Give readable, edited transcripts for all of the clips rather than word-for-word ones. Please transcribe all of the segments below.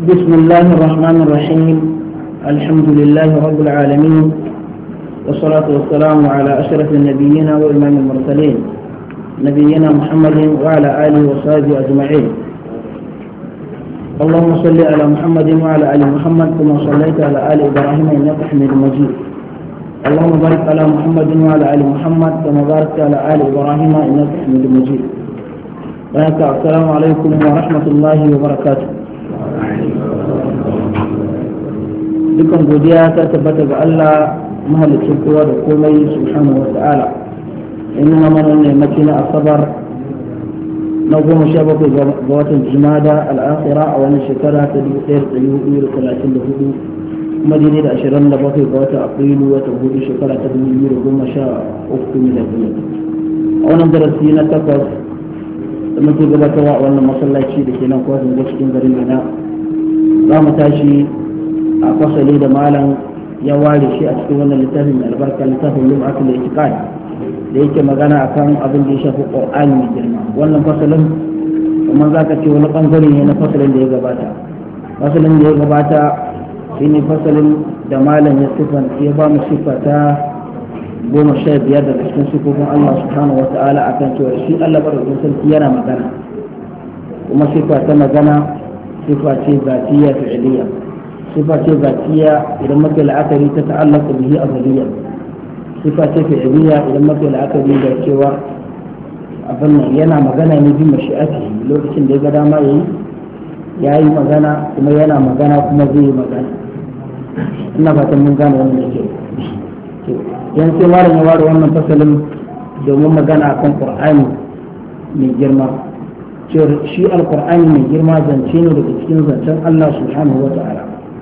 بسم الله الرحمن الرحيم. الحمد لله رب العالمين، والصلاة والسلام على أشرف النبيين وإمام المرسلين نبينا محمد وعلى آله وصحبه أجمعين. اللهم صل على محمد وعلى آل محمد كما صليت على آل إبراهيم إنك حميد مجيد. اللهم بارك على محمد وعلى آل محمد كما باركت على آل إبراهيم إنك حميد مجيد. السلام عليكم ورحمة الله وبركاته. dukan godiya ta tabbata ga Allah mahalicin kowa da komai subhanahu wa ta'ala. In nuna mana wannan yammaci na asabar na 17 ga watan jimada al'akhira a wannan shekara ta 1434 kuma daidai da 27 ga watan afrilu watan hudu shekara ta 2013 miladiyya. A wannan darasi na takwas da muke gabatarwa a wannan masallaci da ke nan kwatin da cikin garin Mina, za mu tashi a fasali da malam ya ware shi a cikin wannan littafin mai albarka, littafin lum'atul itiqad da yake magana akan abin da ya shafi qur'ani mai girma. Wannan fasalin kuma zaka ce wani bangare ne na fasalin da ya gabata. Fasalin da ya gabata shine fasalin da malam ya ba mu sifata 15 daga cikin sifofin Allah subhanahu wata'ala akan cewa shi Allah barkatun sarki yana magana, kuma sifa ta magana sifa ce zatiyya fi'liyya. sifa ce zatiya idan muke la'akari ta ta'allaka bihi azaliya, sifa ce fi'liya idan muke la'akari da cewa abin nan yana magana ne bi mashi'ati, lokacin da ya ga dama yayi magana, kuma yana magana kuma zai yi magana. ina fatan mun gane wannan da kyau. yan sai malam ya ware wannan fasalin domin magana akan qur'ani mai girma, cewa shi alqur'ani mai girma zance ne daga cikin zancen Allah subhanahu wa ta'ala.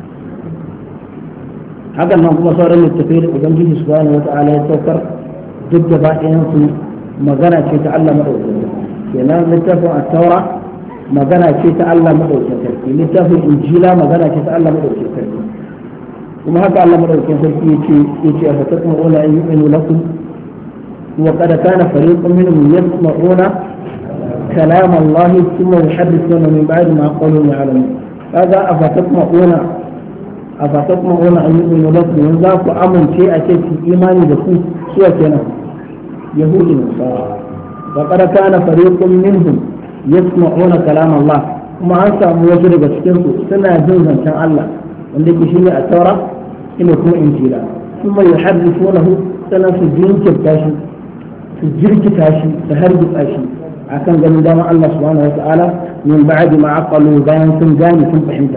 hakan nan kuma sauran littattafai da ubangiji subhanahu wata'ala ya saukar duk da ɗayan su magana ce ta Allah madaukakin sarki. kenan littafin at-taura magana ce ta Allah madaukakin sarki, littafin injila magana ce ta Allah madaukakin sarki. kuma haka Allah madaukakin sarki yace a fatatma'una an yu'minu lakum wa qad kana fariqun minhum yasma'una kalam Allah thumma yuharrifuna min ba'di ma qalu ya'lamun. kaga afatatma'una an yu'minu lakum, yanzu za ku amince a ce ki imani da ku suwa kenan yahudi ne sa. wa qad kana fariqun minhum yasma'una kalam Allah, kuma an samu wasu daga cikin su suna jin zancen Allah wanda ke shine a taura ina kuma injila, kuma yuharrifunahu, sana su jinkirta shi, su jirkita shi, su hargitsa shi akan ganin dama Allah subhanahu wa ta'ala min ba'di ma aqalu, bayan sun gane sun fahimta.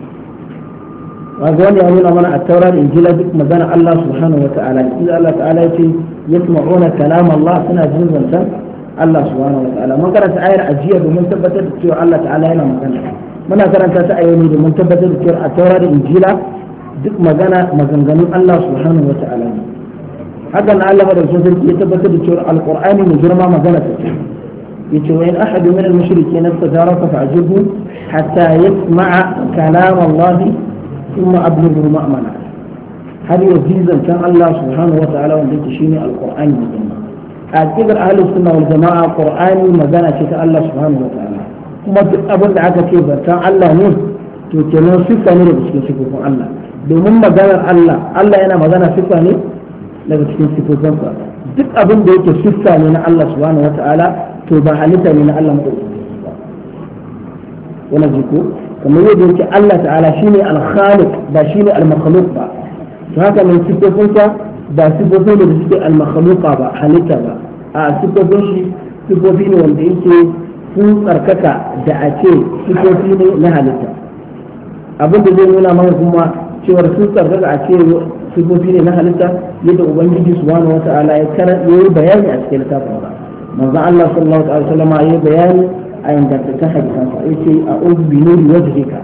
wanda wani ya nuna mana a taurar injila duk magana Allah subhanahu wa ta'ala. idan Allah ta'ala ya ce yasma'una kalam Allah, suna jin zancen Allah subhanahu wa ta'ala. mun karanta ayar ajiya domin tabbatar da cewa Allah ta'ala yana magana. muna karanta ta ayoyi domin tabbatar da cewa a taurar injila duk maganganun Allah subhanahu wa ta'ala ne. haka na Allah madaukakin sarki ya tabbatar da cewa alqur'ani mai girma magana ta ce. yace wa in ahadu min al-mushrikeena istajaraka fa'jibhu hatta yasma'a kalam Allah ثم أبلغه مأمنا. هذه وزيزا كان الله سبحانه وتعالى وانت شيني القرآن مجمع. أكبر أهل السنة والجماعة القرآن مجانا شتاء الله سبحانه وتعالى. كما أبن دعاك كيف كان الله نور تتنو صفة نور بسكين صفة الله. domin maganar Allah yana magana siffa ne daga cikin siffofinsa. duk abin da yake siffa ne na Allah subhanahu wa ta'ala to ba halitta ne na Allah madaukakin ba. wannan jiko kamar yadda yake Allah ta'ala shine al-khaliq ba shine al-makhluq ba. to haka ne sifofinsa ba sifofin da suke al-makhluqa ba, halitta ba. a sifofin shi sifofi ne wanda yake sun tsarkaka da a ce sifofi ne na halitta. abin da zai nuna mana kuma cewar sun tsarkaka a ce sifofi ne na halitta yadda ubangiji subhanahu wata'ala ya yi bayani a cikin littafin sa. manzon Allah sallallahu alaihi wasallam ya yi bayani a ingantattun hadisansa ya ce a ubi nuri wajhika,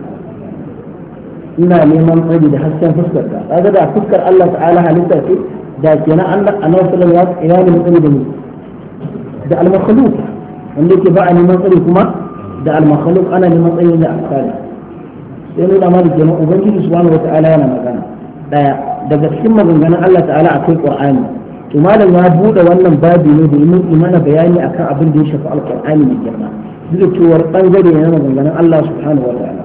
ina neman tsari da hasken fuskarka. kaga da fuskar Allah ta'ala halitta ce da kenan Allah annabi sallallahu alaihi wasallam ya neman tsari da ni da al-makhluq, wanda yake ba a neman tsari kuma da al-makhluq ana neman tsari da asali. sai nuna ma da kenan ubangiji subhanahu wata'ala yana magana. daya daga cikin maganganun Allah ta'ala akwai Qur'ani. to malam ya bude wannan babi ne domin imana bayani akan abin da ya shafi al-Qur'ani mai girma. duk cewar bangare ne na maganganun Allah subhanahu wa ta'ala.